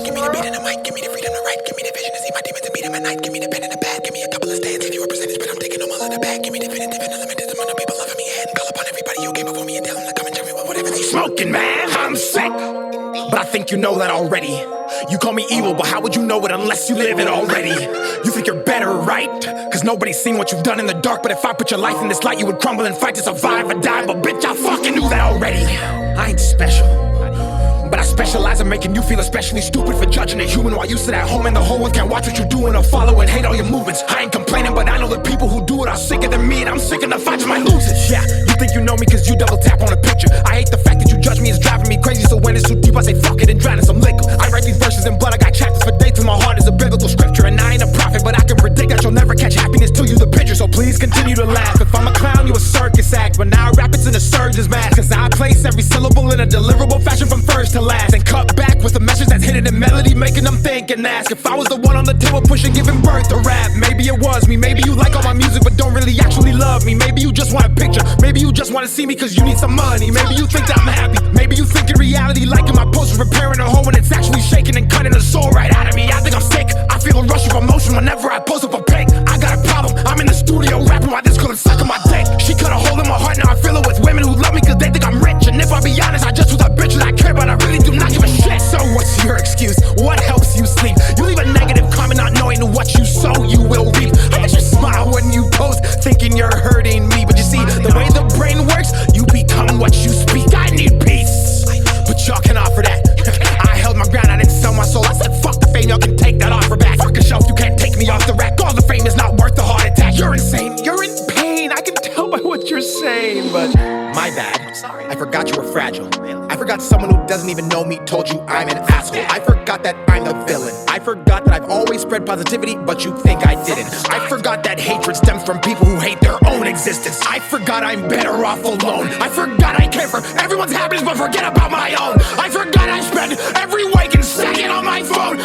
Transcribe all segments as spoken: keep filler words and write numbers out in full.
Give me the beat and the mic, give me the freedom to write. Give me the vision to see my demons and beat them at night. Give me the pen and the pad, give me a couple of stands. Give you a percentage, but I'm taking them all in the bag. Give me definitive and unlimited amount of people loving me and call upon everybody who came before me and tell them to come and tell me what whatever they smoking, man. I'm sick, but I think you know that already. You call me evil, but how would you know it unless you live it already? You think you're better, right? Cause nobody's seen what you've done in the dark. But if I put your life in this light, you would crumble and fight to survive or die. But bitch, I fucking knew that already. I ain't special, but I specialize in making you feel especially stupid for judging a human while you sit at home and the whole world can't watch what you're doing or follow and hate all your movements. I ain't complaining, but I know the people who do it are sicker than me, and I'm sick of the fights my losers. Yeah, you think you know me cause you double tap on a picture. I hate the fact that you judge me, it's driving me crazy. So when it's too deep, I say fuck it and drown in some liquor. I write these verses in blood, I got chapters for dates, and my heart is a biblical scripture. And I ain't a prophet, but I can predict that you'll never catch happiness till you the picture. So please continue to laugh. If I'm a clown, you a circus act, but now I rap it's in a surgeon's mask. Cause I place every syllable in a deliverable fashion from first to last, and cut back with a message that's hidden in melody, making them think and ask if I was the one on the table pushing, giving birth to rap. Maybe it was me, maybe you like all my music but don't really actually love me. Maybe you just want a picture, maybe you just want to see me cause you need some money. Maybe you think that I'm happy, maybe you think in reality liking my post is repairing a hole when it's actually shaking and cutting the soul right out of me. I think I'm sick, I feel a rush of emotion whenever I post up a pic. I got a problem, I'm in the studio rapping while this girl is sucking my dick. She cut a hole in my heart, now I fill it with women who love me cause they think I'm rich. And if I be honest, I just was a bitch that I care, but I really do not give a shit. So what's your excuse? What helps you sleep? You leave a negative comment not knowing what you sow you will reap. I bet you smile when you post thinking you're hurting me, but you see the way the brain works, you become what you speak. I need peace, but y'all can offer that. I held my ground, I didn't sell my soul. I said fuck the fame, y'all can take that offer back. Fuck a shelf, you can't take me off the rack. All the fame is not worth the heart attack. You're insane, you're in pain, I can tell by what you're saying. But my bad, I forgot you were fragile. I forgot someone who doesn't even know me told you I'm an asshole. I forgot that I'm the villain. I forgot that I've always spread positivity, but you think I didn't. I forgot that hatred stems from people who hate their own existence. I forgot I'm better off alone. I forgot I care for everyone's happiness, but forget about my own. I forgot I spend every waking second on my phone.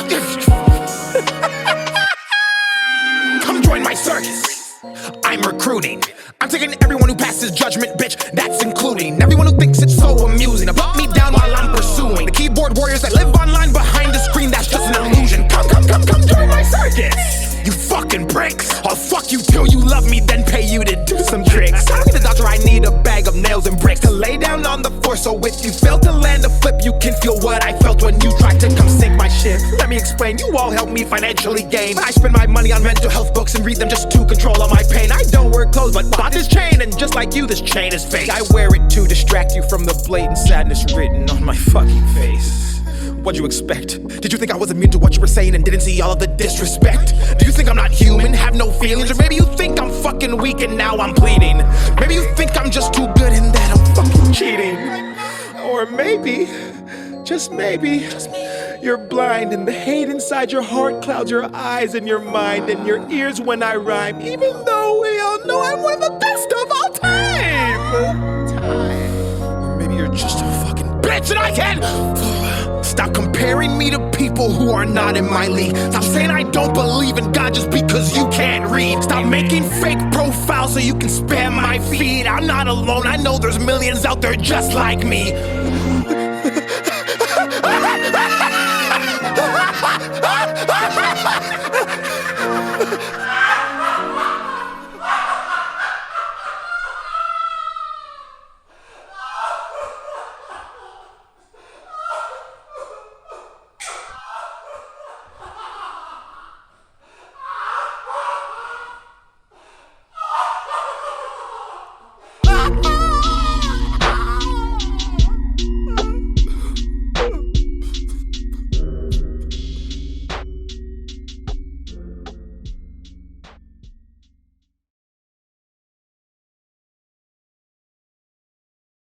Come join my circus, I'm recruiting. I'm taking everyone who passes judgment, bitch, that's including everyone who thinks it's so amusing to put me down while I'm pursuing the keyboard warriors that live online behind the screen. That's just an illusion. Come, come, come, come join my circus, you fucking pricks. I'll fuck you till you love me, then pay you to do some tricks. I don't need a doctor, I need a bag of nails and bricks to lay down on the floor. So if you fail to land a flip, you can feel what I felt when you tried to come sink my ship. Let me explain, you all help me financially gain. I spend my money on mental health books and read them just to control all my pain. I don't wear clothes, but bought this chain, and just like you, this chain is fake. I wear it to distract you from the blatant sadness written on my fucking face. What'd you expect? Did you think I was immune to what you were saying and didn't see all of the disrespect? Do you think I'm not human, have no feelings? Or maybe you think I'm fucking weak and now I'm pleading? Maybe you think I'm just too good and that I'm fucking cheating? Or maybe, just maybe, you're blind and the hate inside your heart clouds your eyes and your mind and your ears when I rhyme, even though we all know I'm one of the best of all time. Time. Or maybe you're just a fucking bitch and I can't. Stop comparing me to people who are not in my league. Stop saying I don't believe in God just because you can't read. Stop making fake profiles so you can spam my feed. I'm not alone, I know there's millions out there just like me.